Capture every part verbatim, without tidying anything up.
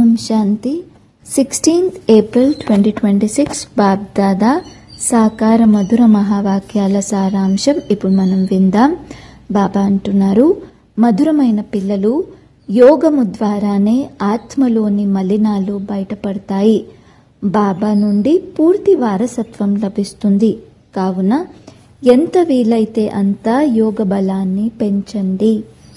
ఓం శాంతి. Sixteenth April twenty twenty six BapDada సాకార మధుర మహావాక్యాల సారాంశం ఇప్పుడు మనం విందాం. బాబా అంటున్నారు, మధురమైన పిల్లలు, యోగము ద్వారానే ఆత్మలోని మలినాలు బయటపడతాయి. బాబా నుండి పూర్తి వారసత్వం లభిస్తుంది. కావున ఎంత వీలైతే అంత యోగ బలాన్ని పెంచండి.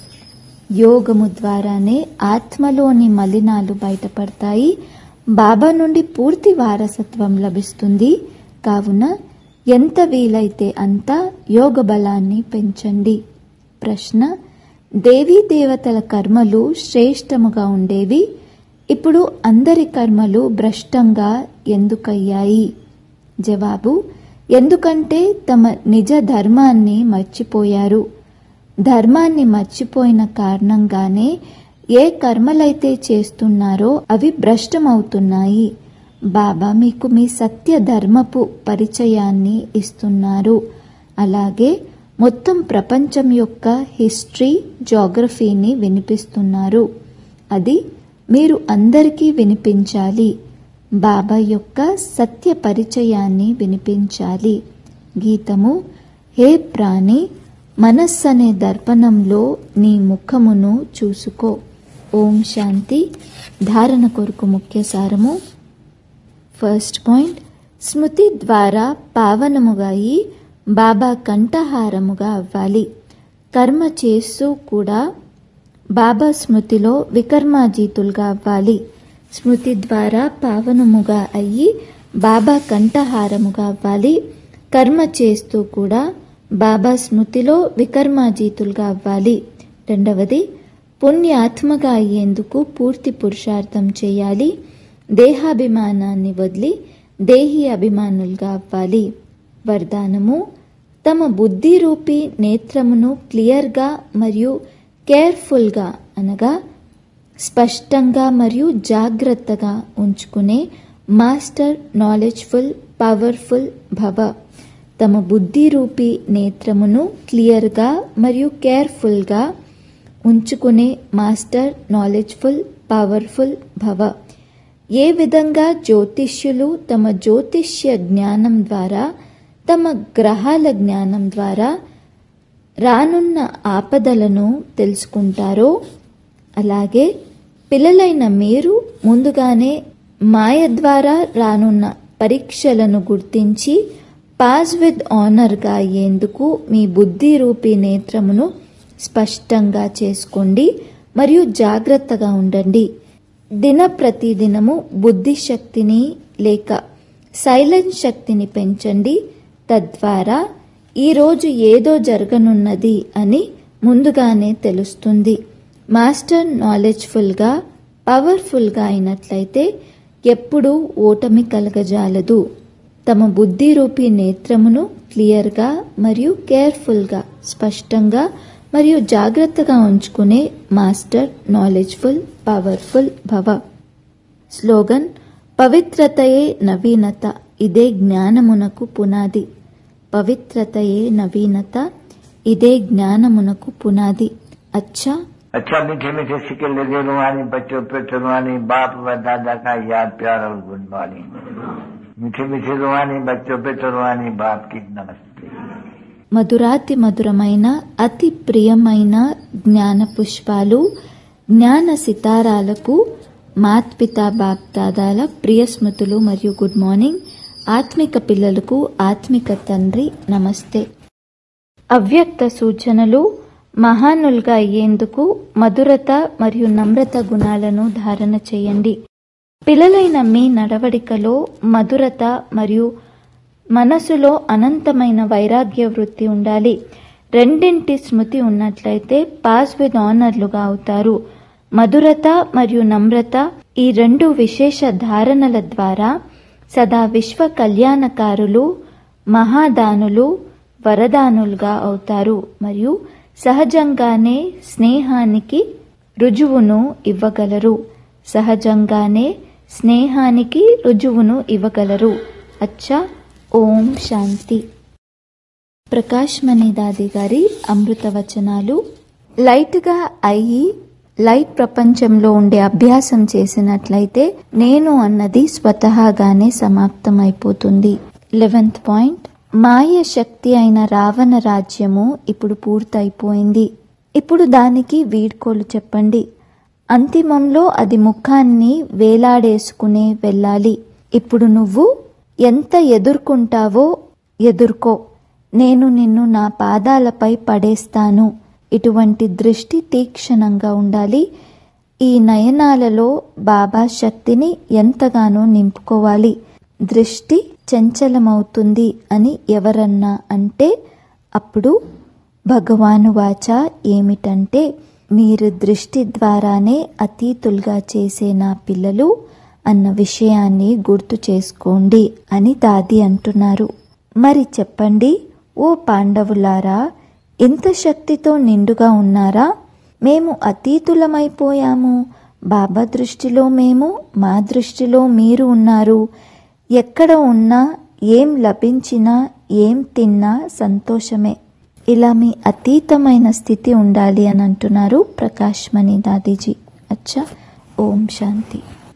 యోగము ద్వారానే ఆత్మలోని మలినాలు బయటపడతాయి. బాబా నుండి పూర్తి వారసత్వం లభిస్తుంది. కావున ఎంత వీలైతే అంత యోగ బలాన్ని పెంచండి. ప్రశ్న: దేవీ దేవతల కర్మలు శ్రేష్టముగా ఉండేవి. ఇప్పుడు అందరి కర్మలు భ్రష్టంగా ఎందుకయ్యాయి? జవాబు: ఎందుకంటే తమ నిజ ధర్మాన్ని మర్చిపోయారు. ధర్మాన్ని మర్చిపోయిన కారణంగానే ఏ కర్మలైతే చేస్తున్నారో అవి భ్రష్టమవుతున్నాయి. బాబా మీకు మీ సత్య ధర్మపు పరిచయాన్ని ఇస్తున్నారు. అలాగే మొత్తం ప్రపంచం యొక్క హిస్టరీ, జోగ్రఫీని వినిపిస్తున్నారు. అది మీరు అందరికీ వినిపించాలి. బాబా యొక్క సత్య పరిచయాన్ని వినిపించాలి. గీతము: హే ప్రాణి, మనస్సనే దర్పణంలో నీ ముఖమును చూసుకో. ఓం శాంతి. ధారణ కొరకు ముఖ్య సారము. ఫస్ట్ పాయింట్: స్మృతి ద్వారా పావనముగా అయి బాబా కంఠహారముగా అవ్వాలి. కర్మ చేస్తూ కూడా బాబా స్మృతిలో వికర్మాజీతులుగా అవ్వాలి. స్మృతి ద్వారా పావనముగా అయ్యి బాబా కంఠహారముగా అవ్వాలి. కర్మ చేస్తూ కూడా బాబా స్మృతిలో వికర్మాజీతులుగా అవ్వాలి. రెండవది, పుణ్యాత్మగా అయ్యేందుకు పూర్తి పురుషార్థం చేయాలి. దేహాభిమానాన్ని వదిలి దేహి అభిమానులుగా అవ్వాలి. వరదానము: తమ బుద్ధి రూపీ నేత్రమును క్లియర్గా మరియు కేర్ఫుల్గా అనగా స్పష్టంగా మరియు జాగ్రత్తగా ఉంచుకునే మాస్టర్ నాలెడ్జ్ఫుల్ పవర్ఫుల్ భవ. తమ బుద్ధి రూపీ నేత్రమును క్లియర్గా మరియు కేర్ఫుల్గా ఉంచుకునే మాస్టర్ నాలెడ్జ్ఫుల్ పవర్ఫుల్ భవ. ఏ విధంగా జ్యోతిష్యులు తమ జ్యోతిష్య జ్ఞానం ద్వారా, తమ గ్రహాల జ్ఞానం ద్వారా రానున్న ఆపదలను తెలుసుకుంటారో, అలాగే పిల్లలైన మీరు ముందుగానే మాయ ద్వారా రానున్న పరీక్షలను గుర్తించి పాస్ విత్ ఆనర్గా అయ్యేందుకు మీ బుద్ధి రూపీ నేత్రమును స్పష్టంగా చేసుకోండి మరియు జాగ్రత్తగా ఉండండి. దిన ప్రతిదినము బుద్ధి శక్తిని లేక సైలెన్స్ శక్తిని పెంచండి. తద్వారా ఈరోజు ఏదో జరగనున్నది అని ముందుగానే తెలుస్తుంది. మాస్టర్ నాలెడ్జ్ఫుల్గా పవర్ఫుల్గా అయినట్లయితే ఎప్పుడూ ఓటమి కలగజాలదు. తమ బుద్ధి రూపీ నేత్రమును క్లియర్గా మరియు కేర్ఫుల్గా, స్పష్టంగా మరియు జాగ్రత్తగా ఉంచుకునే మాస్టర్ నాలెడ్జ్ఫుల్ పవర్ఫుల్ భవ. స్లోగన్: పవిత్రతయే నవీనత, ఇదే జ్ఞానమునకు పునాది. పవిత్రతయే నవీనత, ఇదే జ్ఞానమునకు పునాది. अच्छा अच्छा मीठे मीठे सिक्के लगे रुहानी बच्चों पे रुहानी बाप व दादा का याद प्यार और गुड मॉर्निंग. मीठे मीठे रुहानी बच्चों पे रुहानी बाप की नमस्ते. మధురాతి మధురమైన అతి ప్రియమైన జ్ఞాన పుష్పాలు, జ్ఞాన సితారాలకు మాత్పితా బాప్దాదాల ప్రియ స్మృతులు మరియు గుడ్ మార్నింగ్. ఆత్మిక పిల్లలకు ఆత్మిక తండ్రి నమస్తే. అవ్యక్త సూచనలు: మహానులుగా అయ్యేందుకు మధురత మరియు నమ్రత గుణాలను ధారణ చేయండి. పిల్లలైన మీ నడవడికలో మధురత మరియు మనసులో అనంతమైన వైరాగ్య వృత్తి ఉండాలి. రెండింటి స్మృతి ఉన్నట్లయితే పాస్ విత్ ఆనర్లుగా అవుతారు. మధురత మరియు నమ్రత, ఈ రెండు విశేష ధారణల ద్వారా సదా విశ్వ కళ్యాణకారులు, మహాదానులు, వరదానులుగా అవుతారు మరియు సహజంగానే స్నేహానికి రుజువును ఇవ్వగలరు. సహజంగానే స్నేహానికి రుజువును ఇవ్వగలరు. అచ్చా. ఓం శాంతి. ప్రకాష్ మణి దాది గారి అమృత వచనాలు. లైట్గా అయ్యి లైట్ ప్రపంచంలో ఉండే అభ్యాసం చేసినట్లయితే నేను అన్నది స్వతహాగానే సమాప్తమైపోతుంది. లెవెన్త్ పాయింట్, మాయ శక్తి అయిన రావణ రాజ్యము ఇప్పుడు పూర్తయిపోయింది. ఇప్పుడు దానికి వీడ్కోలు చెప్పండి. అంతిమంలో అది ముఖాన్ని వేలాడేసుకునే వెళ్ళాలి. ఇప్పుడు నువ్వు ఎంత ఎదుర్కొంటావో ఎదుర్కో, నేను నిన్ను నా పాదాలపై పడేస్తాను. ఇటువంటి దృష్టి తీక్షణంగా ఉండాలి. ఈ నయనాలలో బాబా శక్తిని ఎంతగానో నింపుకోవాలి. దృష్టి చంచలమవుతుంది అని ఎవరన్నా అంటే అప్పుడు భగవాను వాచ ఏమిటంటే, మీరు దృష్టి ద్వారానే అతీతులుగా చేసే నా పిల్లలు అన్న విషయాన్ని గుర్తు చేసుకోండి అని దాది అంటున్నారు. మరి చెప్పండి ఓ పాండవులారా, ఇంత శక్తితో నిండుగా ఉన్నారా? మేము అతీతులమైపోయాము. బాబా దృష్టిలో మేము, మా దృష్టిలో మీరు ఉన్నారు. ఎక్కడ ఉన్నా, ఏం లభించినా, ఏం తిన్నా సంతోషమే. ఇలా మీ అతీతమైన స్థితి ఉండాలి అని అంటున్నారు ప్రకాష్ మణి దాదీజీ. అచ్చా, ఓం శాంతి.